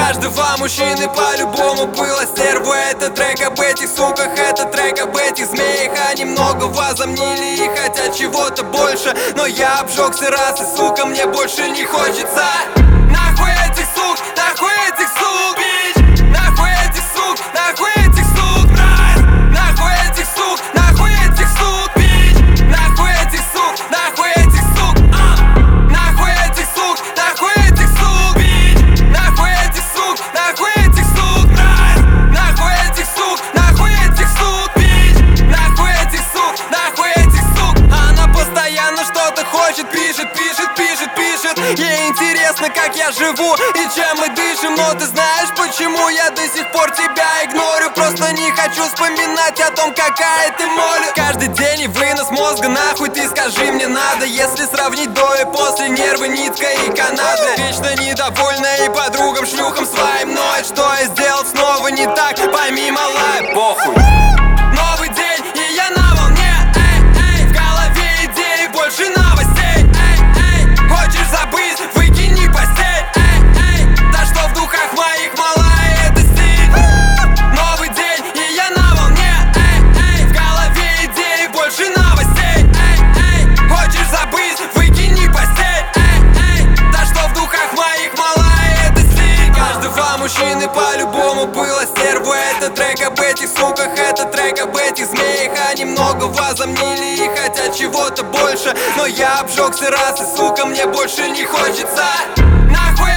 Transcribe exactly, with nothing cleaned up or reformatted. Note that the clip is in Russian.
каждого мужчины по-любому было стерва. Это трек об этих суках, это трек об этих змеях. Они много возомнили и хотят чего-то больше, но я обжегся раз, и сука, мне больше не хочется. Нахуй этих сук, нахуй этих сук, бич. Нахуй этих сук, нахуй этих сук, брат. Нахуй этих сук, нахуй этих сук, бич. Нахуй этих сук, нахуй этих сук, а. Нахуй этих сук, нахуй этих сук, бич. Нахуй этих сук, нахуй этих сук, брат. Нахуй этих сук, нахуй этих сук, бич. Нахуй этих сук, нахуй этих сук. Она постоянно что-то хочет, пишет, пишет, пишет, пишет. Ей интересно, как я живу и чем мы дышим. Но ты знаешь, почему я до сих пор тебя игнорю? Просто не хочу вспоминать о том, какая ты моль. Каждый день и вынос мозга, нахуй ты скажи мне надо. Если сравнить до и после, нервы, нитка и канаты. Вечно недовольна и подругам, шлюхам своим ноет. Что я сделал снова не так, пойми, малая, похуй. Новый день, и я на волне, эй, эй. В голове идеи, больше новостей, эй, эй. Хочешь забыть, выкини постель, эй, эй. Да что в духах моих, малая, это стиль. Новый день, и я на волне, эй, эй. В голове идеи, больше новостей, эй, эй. Хочешь забыть, выкини постель, эй, эй. Да что в духах моих, малая, это стиль. Каждого мужчины по-любому было стерва. Это трек об этих суках, это трек об этих змеях. Они много возомнили и хотят чего-то больше, но я обжегся раз, и сука, мне больше не хочется. Нахуй